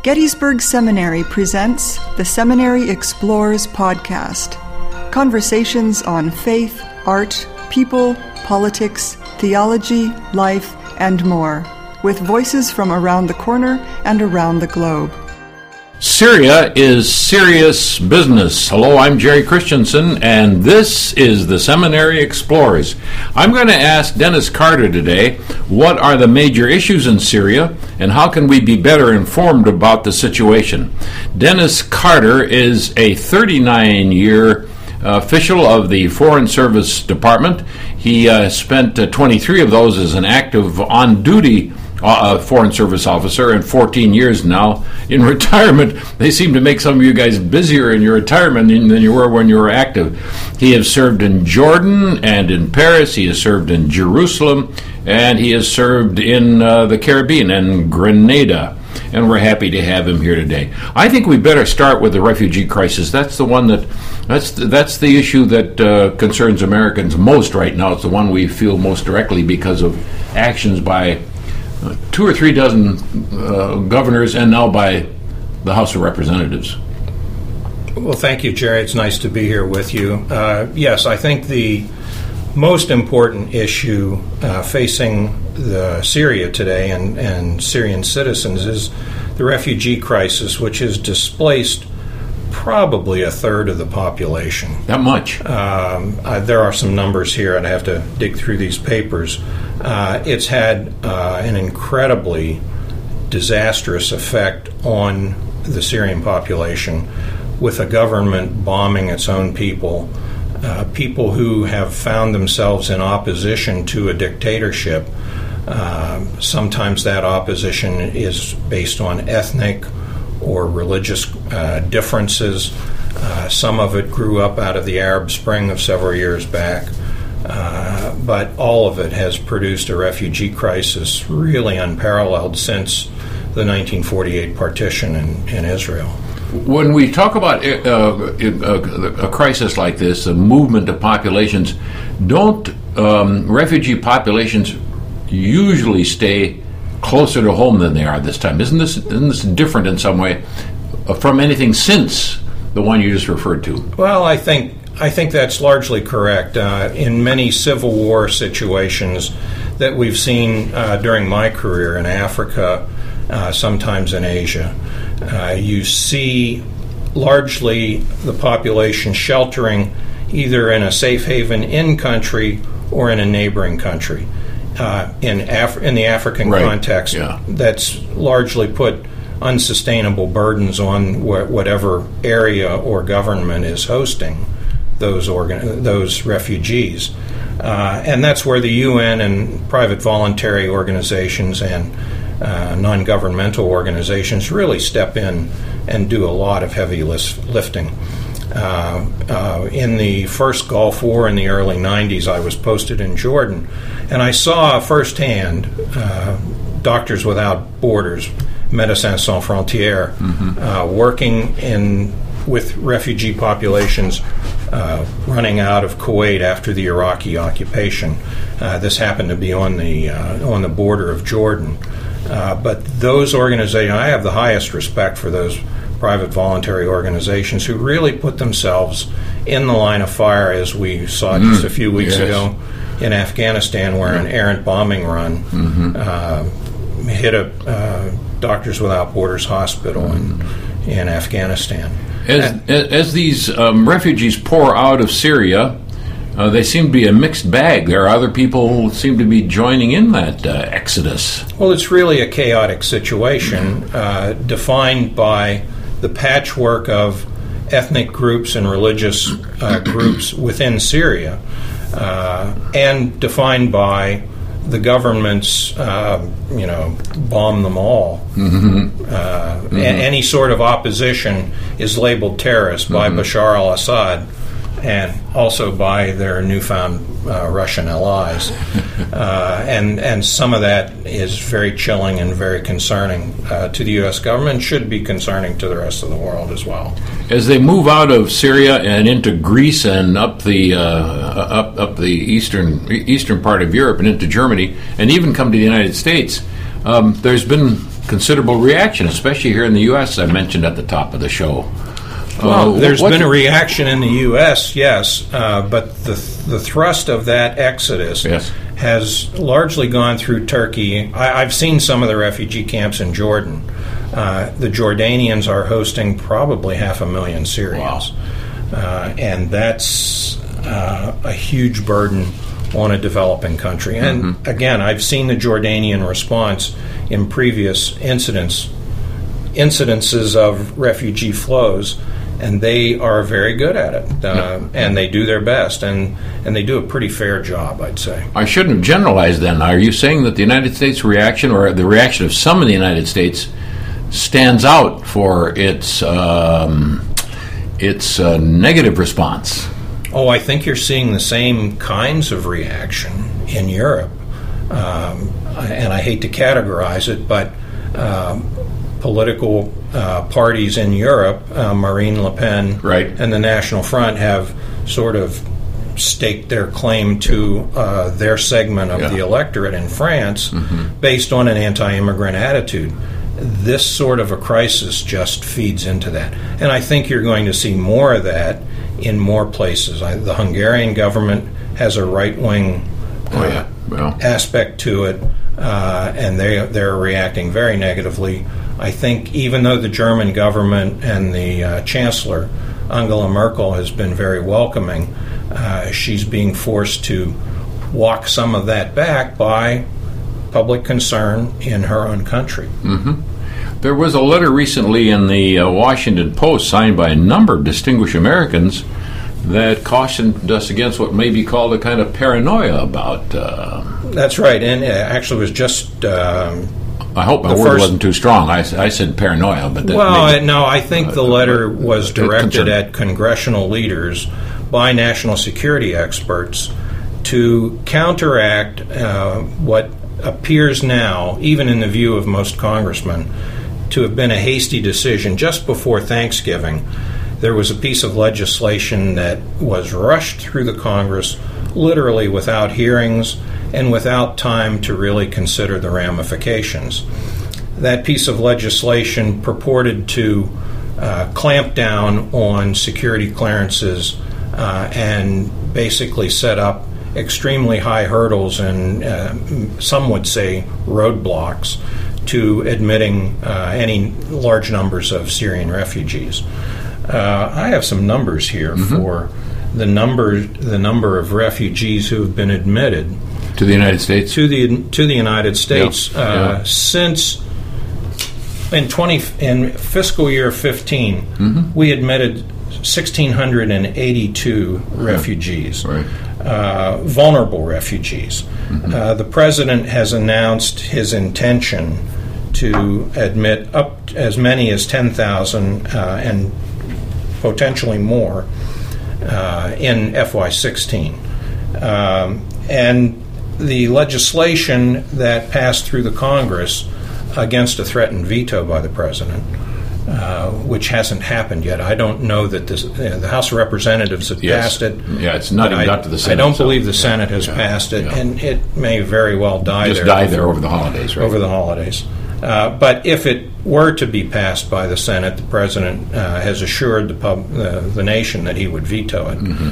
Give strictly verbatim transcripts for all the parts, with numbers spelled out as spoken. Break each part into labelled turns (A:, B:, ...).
A: Gettysburg Seminary presents the Seminary Explores podcast. Conversations on faith, art, people, politics, theology, life, and more, with voices from around the corner and around the globe.
B: Syria is serious business. Hello, I'm Jerry Christensen, and this is the Seminary Explorers. I'm going to ask Dennis Carter today, what are the major issues in Syria, and how can we be better informed about the situation? Dennis Carter is a thirty-nine-year Uh, official of the Foreign Service Department. He uh, spent uh, twenty-three of those as an active on-duty uh, Foreign Service officer, and fourteen years now in retirement. They seem to make some of you guys busier in your retirement than you were when you were active. He has served in Jordan and in Paris. He has served in Jerusalem, and he has served in uh, the Caribbean and Grenada. And we're happy to have him here today. I think we better start with the refugee crisis. That's the one that, that's the, that's the issue that uh, concerns Americans most right now. It's the one we feel most directly because of actions by uh, two or three dozen uh, governors and now by the House of Representatives.
C: Well, thank you, Jerry. It's nice to be here with you. Uh, yes, I think the most important issue uh, facing the Syria today and, and Syrian citizens is the refugee crisis, which has displaced probably a third of the population.
B: That much?
C: Um, uh, there are some numbers here, and I have to dig through these papers. Uh, it's had uh, an incredibly disastrous effect on the Syrian population, with a government bombing its own people. Uh, people who have found themselves in opposition to a dictatorship. Uh, sometimes that opposition is based on ethnic or religious uh, differences. Uh, some of it grew up out of the Arab Spring of several years back. Uh, but all of it has produced a refugee crisis really unparalleled since the nineteen forty-eight partition in, in Israel.
B: When we talk about uh, a, a crisis like this, a movement of populations, don't um, refugee populations usually stay closer to home than they are this time? Isn't this, isn't this different in some way from anything since the one you just referred to?
C: Well, I think I think that's largely correct. Uh, in many Civil War situations that we've seen uh, during my career in Africa, uh, sometimes in Asia, Uh, you see largely the population sheltering either in a safe haven in country or in a neighboring country. Uh, in Af- in the African
B: right.
C: context,
B: yeah.
C: that's largely put unsustainable burdens on wh- whatever area or government is hosting those organ- those refugees. Uh, and that's where the U N and private voluntary organizations and Uh, non-governmental organizations really step in and do a lot of heavy list- lifting. Uh, uh, in the first Gulf War in the early nineties, I was posted in Jordan, and I saw firsthand uh, Doctors Without Borders, Médecins Sans Frontières, mm-hmm. uh, working in with refugee populations uh, running out of Kuwait after the Iraqi occupation. Uh, this happened to be on the uh, on the border of Jordan. Uh, but those organizations, I have the highest respect for those private voluntary organizations who really put themselves in the line of fire, as we saw mm, just a few weeks
B: yes.
C: ago in Afghanistan, where an errant bombing run mm-hmm. uh, hit a uh, Doctors Without Borders hospital mm-hmm. in, in Afghanistan.
B: As, and, as these um, refugees pour out of Syria, Uh, they seem to be a mixed bag. There are other people who seem to be joining in that uh, exodus.
C: Well, it's really a chaotic situation uh, defined by the patchwork of ethnic groups and religious uh, groups within Syria, uh, and defined by the government's, uh, you know, bomb them all. Mm-hmm. Uh, mm-hmm. A- any sort of opposition is labeled terrorist by mm-hmm. Bashar al-Assad, and also by their newfound uh, Russian allies. Uh, and and some of that is very chilling and very concerning uh, to the U S government, should be concerning to the rest of the world as well.
B: As they move out of Syria and into Greece and up the uh, up up the eastern eastern part of Europe and into Germany, and even come to the United States, Um, there's been considerable reaction, especially here in the U S, I mentioned at the top of the show.
C: Well,
B: uh,
C: there's
B: what
C: been
B: the,
C: a reaction in the U S, yes, uh, but the the thrust of that exodus
B: yes.
C: has largely gone through Turkey. I, I've seen some of the refugee camps in Jordan. Uh, the Jordanians are hosting probably half a million Syrians.
B: Wow.
C: Uh, and that's uh, a huge burden on a developing country. And
B: mm-hmm.
C: again, I've seen the Jordanian response in previous incidents, incidences of refugee flows, and they are very good at it. Uh,
B: yeah.
C: And they do their best, and, and they do a pretty fair job, I'd say.
B: I shouldn't have generalized then. Are you saying that the United States reaction, or the reaction of some in the United States, stands out for its um, its uh, negative response?
C: Oh, I think you're seeing the same kinds of reaction in Europe. Um, and I hate to categorize it, but um, political uh, parties in Europe, uh, Marine Le Pen
B: right.
C: and the National Front, have sort of staked their claim to uh, their segment of
B: yeah.
C: the electorate in France
B: mm-hmm.
C: based on an anti-immigrant attitude. This sort of a crisis just feeds into that. And I think you're going to see more of that in more places. I, the Hungarian government has a right-wing
B: oh,
C: uh,
B: yeah. well.
C: aspect to it, uh, and they, they're reacting very negatively. I think even though the German government and the uh, Chancellor, Angela Merkel, has been very welcoming, uh, she's being forced to walk some of that back by public concern in her own country.
B: Mm-hmm. There was a letter recently in the uh, Washington Post signed by a number of distinguished Americans that cautioned us against what may be called a kind of paranoia about... Uh,
C: That's right, and it actually was just... Um,
B: I hope my word
C: first,
B: wasn't too strong. I, I said paranoia, but... That
C: well,
B: maybe,
C: no, I think the letter was directed
B: concern.
C: at congressional leaders by national security experts to counteract uh, what appears now, even in the view of most congressmen, to have been a hasty decision just before Thanksgiving. There was a piece of legislation that was rushed through the Congress literally without hearings and without time to really consider the ramifications. That piece of legislation purported to uh, clamp down on security clearances uh, and basically set up extremely high hurdles and uh, some would say roadblocks to admitting uh, any large numbers of Syrian refugees. Uh, I have some numbers here mm-hmm. for the number the number of refugees who have been admitted
B: to the United States
C: to the to the United States
B: yeah.
C: Uh,
B: yeah.
C: since in twenty in fiscal year fifteen
B: mm-hmm.
C: we admitted one thousand six hundred eighty-two refugees.
B: Right.
C: Uh, vulnerable refugees. Mm-hmm. Uh, the president has announced his intention to admit up as many as ten thousand uh, and potentially more uh, in F Y sixteen. Um, and the legislation that passed through the Congress against a threatened veto by the president, Uh, which hasn't happened yet. I don't know that this, uh, the House of Representatives have
B: yes.
C: passed it.
B: Yeah, it's not even got to the Senate.
C: I don't
B: so,
C: believe the
B: yeah,
C: Senate has
B: yeah,
C: passed it,
B: yeah.
C: and it may very well die
B: Just
C: there.
B: die there over the holidays, right?
C: Over the holidays. Uh, but if it were to be passed by the Senate, the president uh, has assured the, pub, uh, the nation that he would veto it.
B: Mm-hmm.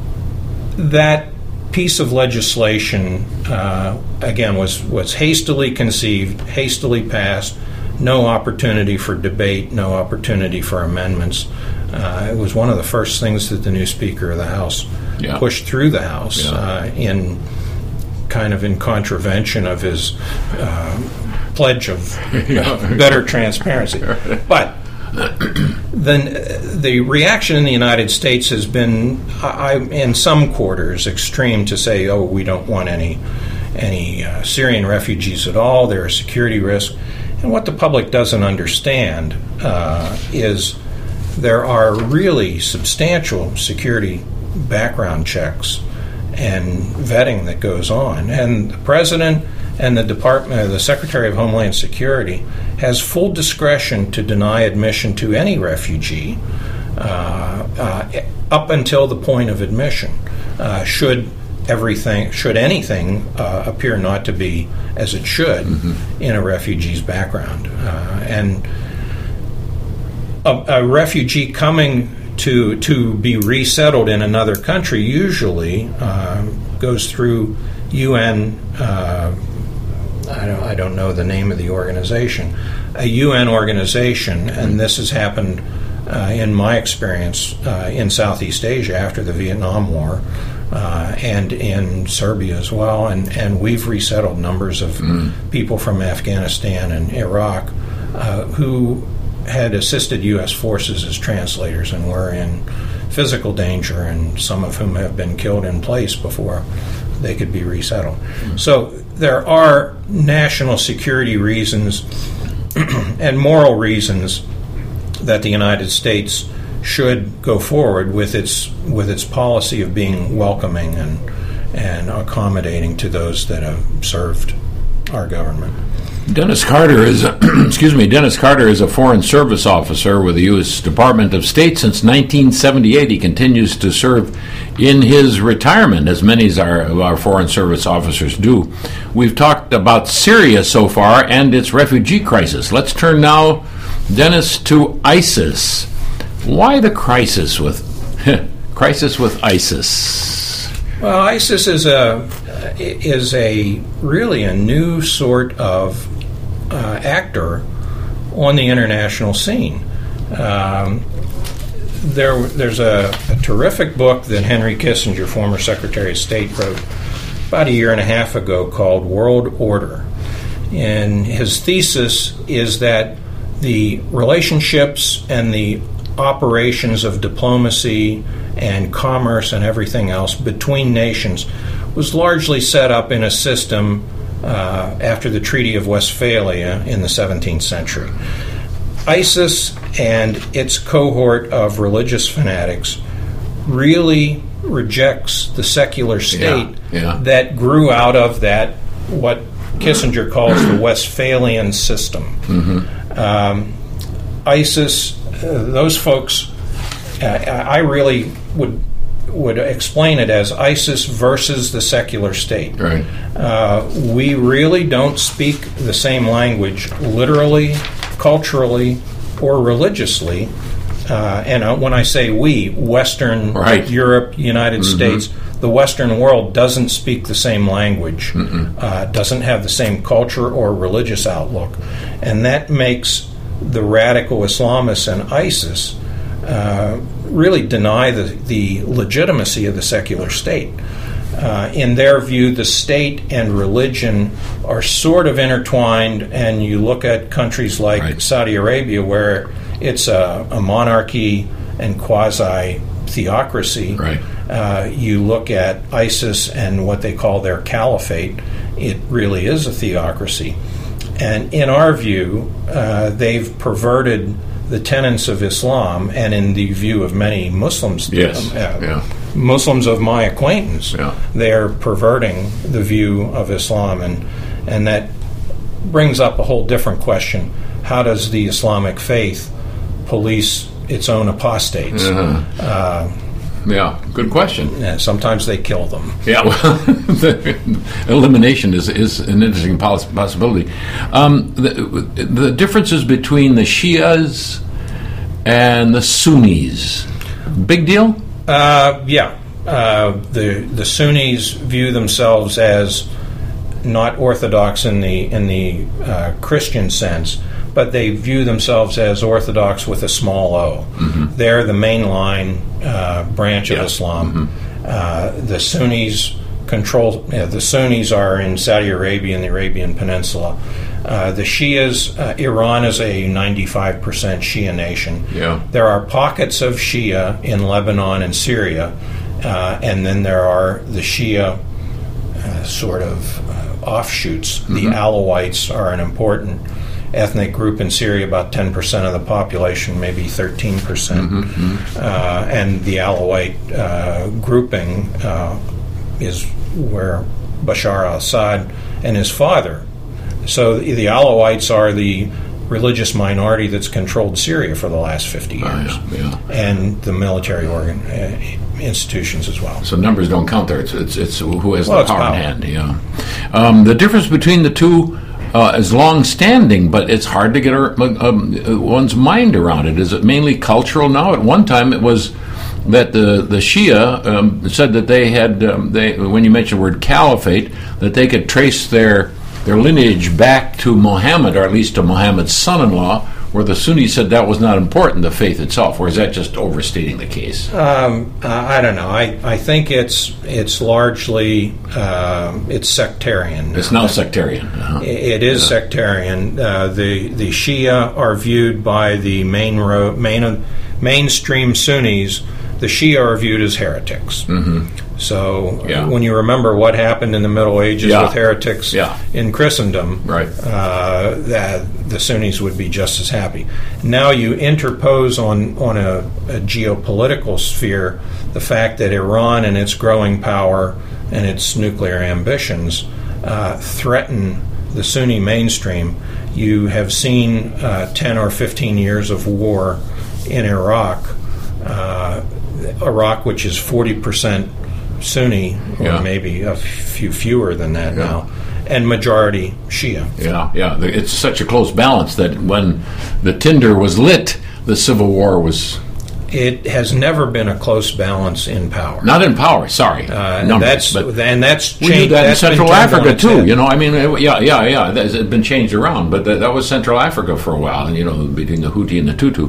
C: That piece of legislation, uh, again, was, was hastily conceived, hastily passed, no opportunity for debate, no opportunity for amendments. Uh, it was one of the first things that the new Speaker of the House
B: yeah.
C: pushed through the House
B: yeah.
C: uh, in kind of in contravention of his uh, pledge of
B: yeah.
C: better transparency. But then the reaction in the United States has been, I, in some quarters, extreme to say, oh, we don't want any, any uh, Syrian refugees at all. They're a security risk. And what the public doesn't understand uh, is there are really substantial security background checks and vetting that goes on. And the President and the Department, uh, the Secretary of Homeland Security has full discretion to deny admission to any refugee uh, uh, up until the point of admission. Uh, should everything, should anything uh, appear not to be as it should mm-hmm. in a refugee's background. Uh, and a, a refugee coming to to be resettled in another country usually uh, goes through U N, uh, I don't, I don't know the name of the organization, a U N organization, and this has happened uh, in my experience uh, in Southeast Asia after the Vietnam War uh, and in Serbia as well, and, and we've resettled numbers of mm. people from Afghanistan and Iraq uh, who had assisted U S forces as translators and were in physical danger, and some of whom have been killed in place before they could be resettled. Mm. So there are national security reasons and moral reasons that the United States should go forward with its with its policy of being welcoming and and accommodating to those that have served our government.
B: Dennis Carter is a, excuse me. Dennis Carter is a Foreign Service officer with the U S Department of State since nineteen seventy-eight. He continues to serve in his retirement, as many of our, of our Foreign Service officers do. We've talked about Syria so far and its refugee crisis. Let's turn now, Dennis, to ISIS. Why the crisis with crisis with ISIS?
C: Well, ISIS is a is a really a new sort of uh, actor on the international scene. Um, there, there's a, a terrific book that Henry Kissinger, former Secretary of State, wrote about a year and a half ago called World Order. And his thesis is that the relationships and the operations of diplomacy and commerce and everything else between nations was largely set up in a system uh, after the Treaty of Westphalia in the seventeenth century. ISIS and its cohort of religious fanatics really rejects the secular state
B: yeah, yeah.
C: that grew out of that, what Kissinger calls the Westphalian system. Mm-hmm. Um, ISIS, uh, those folks, uh, I really would would explain it as ISIS versus the secular state.
B: Right.
C: Uh, we really don't speak the same language literally, culturally, or religiously. Uh, and uh, when I say we, Western
B: right.
C: Europe, United mm-hmm. States, the Western world doesn't speak the same language, uh, doesn't have the same culture or religious outlook. And that makes the radical Islamists and ISIS uh, really deny the, the legitimacy of the secular state. Uh, in their view, the state and religion are sort of intertwined, and you look at countries like right. Saudi Arabia, where it's a, a monarchy and quasi-theocracy.
B: Right.
C: Uh, you look at ISIS and what they call their caliphate, it really is a theocracy. And in our view, uh, they've perverted the tenets of Islam, and in the view of many Muslims,
B: yes.
C: um, uh,
B: yeah.
C: Muslims of my acquaintance,
B: yeah.
C: they're perverting the view of Islam, and and that brings up a whole different question. How does the Islamic faith police its own apostates?
B: Uh-huh.
C: Uh,
B: yeah, good question.
C: Yeah, sometimes they kill them.
B: Yeah, well, the elimination is, is an interesting poss- possibility. Um, the, the differences between the Shias and the Sunnis, big deal?
C: Uh, yeah. Uh, the the Sunnis view themselves as not orthodox in the in the uh, Christian sense, but they view themselves as orthodox with a small o. Mm-hmm. They're the mainline uh, branch of
B: yeah.
C: Islam.
B: Mm-hmm.
C: Uh, the Sunnis control. Uh, the Sunnis are in Saudi Arabia and the Arabian Peninsula. Uh, the Shias, uh, Iran is a ninety-five percent Shia nation.
B: Yeah.
C: There are pockets of Shia in Lebanon and Syria, uh, and then there are the Shia uh, sort of uh, offshoots. Mm-hmm. The Alawites are an important ethnic group in Syria, about ten percent of the population, maybe thirteen percent. Mm-hmm. Uh, and the Alawite uh, grouping uh, is where Bashar al-Assad and his father. So the Alawites are the religious minority that's controlled Syria for the last fifty years,
B: uh, yeah, yeah.
C: and the military organ uh, institutions as well.
B: So numbers don't count there. It's it's, it's who has
C: well,
B: the power,
C: power
B: in hand. Yeah. Um, the difference between the two uh, is long-standing, but it's hard to get our, um, one's mind around it. Is it mainly cultural now? At one time, it was that the the Shia um, said that they had um, they when you mentioned the word caliphate, that they could trace their their lineage back to Muhammad, or at least to Muhammad's son-in-law, where the Sunnis said that was not important, the faith itself. Or is that just overstating the case?
C: Um, uh, I don't know. I, I think it's it's largely uh, it's sectarian.
B: It's now sectarian. Uh-huh.
C: It, it is yeah. sectarian. Uh, the the Shia are viewed by the main ro- main mainstream Sunnis. The Shia are viewed as heretics.
B: Mm-hmm.
C: So
B: yeah.
C: when you remember what happened in the Middle Ages
B: yeah.
C: with heretics
B: yeah.
C: in Christendom,
B: right.
C: uh, that the Sunnis would be just as happy. Now you interpose on, on a, a geopolitical sphere the fact that Iran and its growing power and its nuclear ambitions uh, threaten the Sunni mainstream. You have seen uh, ten or fifteen years of war in Iraq, uh, Iraq, which is forty percent Sunni, or
B: yeah.
C: maybe a few fewer than that
B: yeah.
C: now, and majority Shia.
B: Yeah, yeah. It's such a close balance that when the tinder was lit, the civil war was...
C: It has never been a close balance in power.
B: Not in power, sorry.
C: Uh,
B: Numbers,
C: that's,
B: but
C: and that's
B: we
C: changed.
B: do that in
C: that's been
B: Central
C: turned on
B: Africa,
C: its
B: too.
C: head.
B: You know, I mean, it- yeah, yeah, yeah. That's it's been changed around, but that, that was Central Africa for a while, and you know, between the Houthi and the Tutu.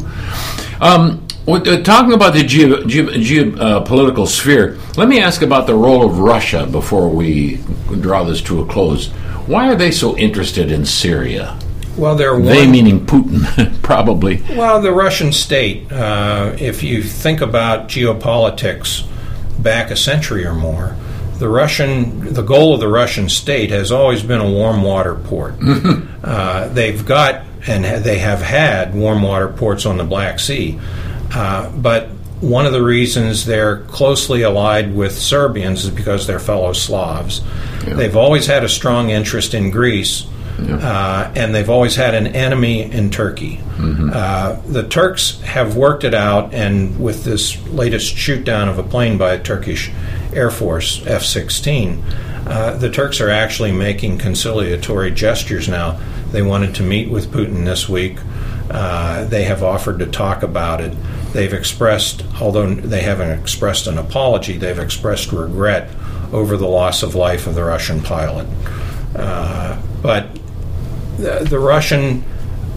B: Um, what, uh, talking about the geo, geo, geo, uh, political sphere, let me ask about the role of Russia before we draw this to a close. Why are they so interested in Syria?
C: Well, they're
B: They
C: one,
B: meaning Putin, probably.
C: Well, the Russian state, uh, if you think about geopolitics back a century or more, the Russian, the goal of the Russian state has always been a warm water port. uh, they've got, and they have had, warm water ports on the Black Sea, uh, but one of the reasons they're closely allied with Serbians is because they're fellow Slavs. Yeah. They've always had a strong interest in Greece. Yeah. Uh, and they've always had an enemy in Turkey.
B: Mm-hmm.
C: Uh, the Turks have worked it out, and with this latest shoot down of a plane by a Turkish Air Force F sixteen, uh, the Turks are actually making conciliatory gestures now. They wanted to meet with Putin this week. Uh, they have offered to talk about it. They've expressed, although they haven't expressed an apology, they've expressed regret over the loss of life of the Russian pilot. Uh, but the, the Russian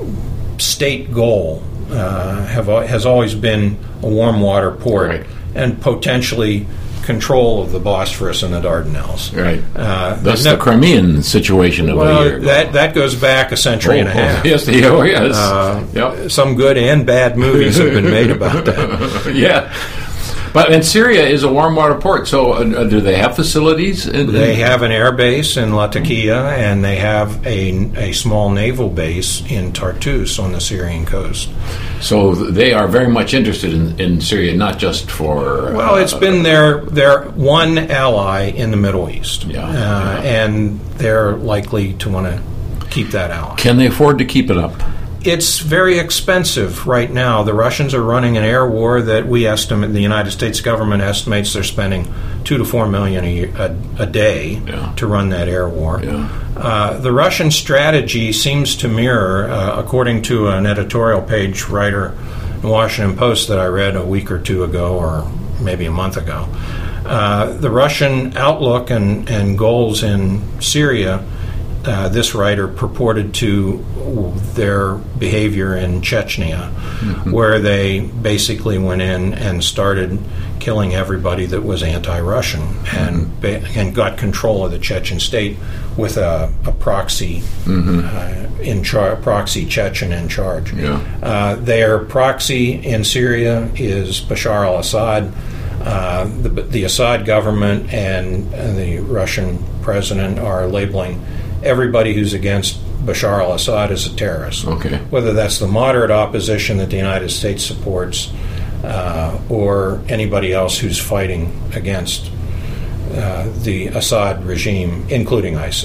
C: state goal uh, have has always been a warm water port
B: right.
C: and potentially control of the Bosphorus and the Dardanelles.
B: Right.
C: Uh,
B: That's
C: no,
B: the Crimean situation of
C: well,
B: a year ago.
C: that that goes back a century
B: oh,
C: and a half.
B: Oh, yes, oh, yes.
C: Uh,
B: yep.
C: Some good and bad movies have been made about that.
B: yeah. But and Syria is a warm water port, so uh, do they have facilities? In,
C: They have an air base in Latakia, and they have a, a small naval base in Tartus on the Syrian coast.
B: So they are very much interested in, in Syria, not just for...
C: Well,
B: uh,
C: it's been their, their one ally in the Middle East,
B: Yeah,
C: uh,
B: yeah.
C: and they're likely to want to keep that ally.
B: Can they afford to keep it up?
C: It's very expensive right now. The Russians are running an air war that we estimate, the United States government estimates they're spending two to four million a, year, a, a day
B: Yeah.
C: to run that air war.
B: Yeah.
C: Uh, the Russian strategy seems to mirror, uh, according to an editorial page writer in the Washington Post that I read a week or two ago, or maybe a month ago, uh, the Russian outlook and, and goals in Syria. Uh, this writer purported to their behavior in Chechnya, mm-hmm. where they basically went in and started killing everybody that was anti-Russian, mm-hmm. and ba- and got control of the Chechen state with a, a proxy
B: mm-hmm.
C: uh, in char- proxy Chechen in charge.
B: Yeah.
C: Uh, their proxy in Syria is Bashar al-Assad. Uh, the, the Assad government and, and the Russian president are labeling everybody who's against Bashar al-Assad as a terrorist.
B: Okay.
C: Whether that's the moderate opposition that the United States supports uh, or anybody else who's fighting against uh, the Assad regime, including ISIS.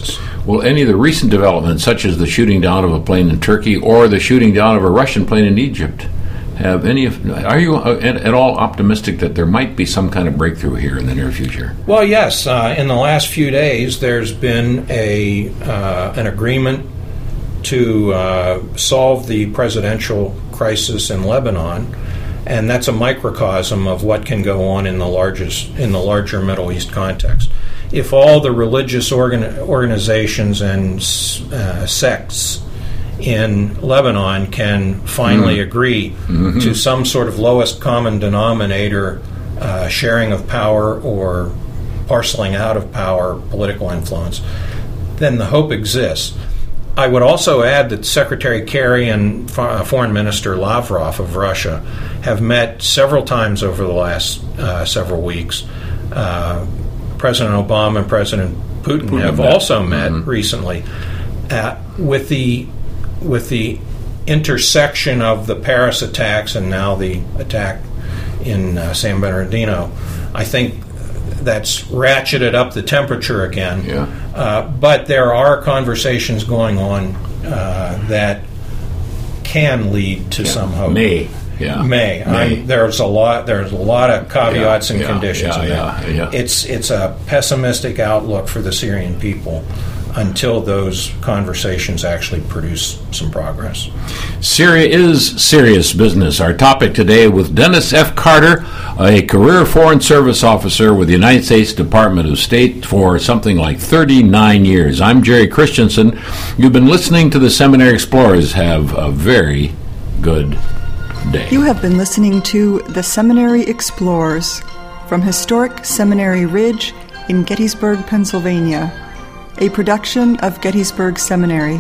B: Will any of the recent developments, such as the shooting down of a plane in Turkey or the shooting down of a Russian plane in Egypt, have any of, are you at, at all optimistic that there might be some kind of breakthrough here in the near future?
C: Well, yes. Uh, in the last few days, there's been a uh, an agreement to uh, solve the presidential crisis in Lebanon, and that's a microcosm of what can go on in the largest in the larger Middle East context. If all the religious organ- organizations and uh, sects in Lebanon can finally mm. agree mm-hmm. to some sort of lowest common denominator uh, sharing of power or parceling out of power, political influence, then the hope exists. I would also add that Secretary Kerry and F- Foreign Minister Lavrov of Russia have met several times over the last uh, several weeks. Uh, President Obama and President Putin, Putin have met. also met mm-hmm. recently. Uh, with the with the intersection of the Paris attacks and now the attack in uh, San Bernardino, I think that's ratcheted up the temperature again.
B: Yeah.
C: Uh, but there are conversations going on uh, that can lead to
B: yeah.
C: some hope.
B: May. Yeah.
C: May.
B: May.
C: There's a lot. There's a lot of caveats
B: yeah,
C: and
B: yeah,
C: conditions.
B: Yeah,
C: in
B: yeah,
C: that.
B: yeah.
C: It's it's a pessimistic outlook for the Syrian people until those conversations actually produce some progress.
B: Syria is serious business. Our topic today with Dennis F. Carter, a career Foreign Service officer with the United States Department of State for something like thirty-nine years. I'm Jerry Christensen. You've been listening to the Seminary Explorers. Have a very good day.
A: You have been listening to the Seminary Explorers from historic Seminary Ridge in Gettysburg, Pennsylvania, a production of Gettysburg Seminary.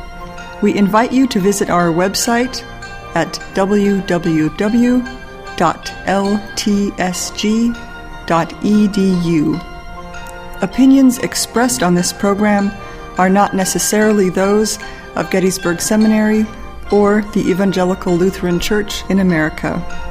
A: We invite you to visit our website at w w w dot l t s g dot e d u. Opinions expressed on this program are not necessarily those of Gettysburg Seminary or the Evangelical Lutheran Church in America.